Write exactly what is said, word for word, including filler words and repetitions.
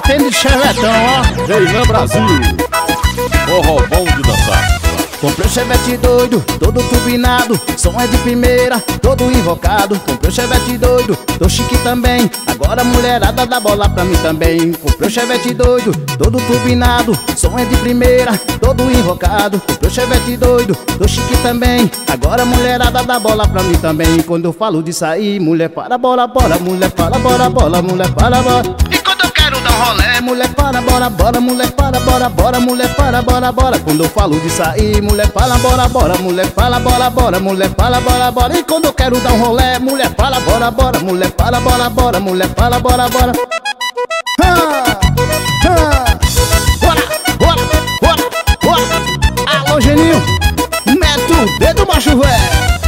batendo de chevetão, ó. Renan Brasil, forró bom de dançar. Comprei o chevette doido, todo turbinado, som é de primeira, todo invocado. Comprei o chevette doido, tô chique também, agora a mulherada dá bola pra mim também. Comprei o chevette doido, todo turbinado, som é de primeira, todo invocado. Comprei o chevette doido, tô chique também, agora a mulherada dá bola pra mim também. Quando eu falo de sair, mulher para, bola, bola, mulher para, bola, bola, mulher para, bola. E quando eu quero dar um rolé, mulher para, bora, bora, mulher para, bora, bora, mulher para, bora, bora. Quando eu falo de sair, mulher fala, bora, bora, mulher fala, bora, bora, mulher fala, bora, bora. E quando eu quero dar um rolé, mulher fala, bora, bora, mulher fala, bora, bora, mulher fala, bora, bora. Ah, ah. Bora, bora, bora, bora. Alô, Geninho, mete o dedo, macho velho.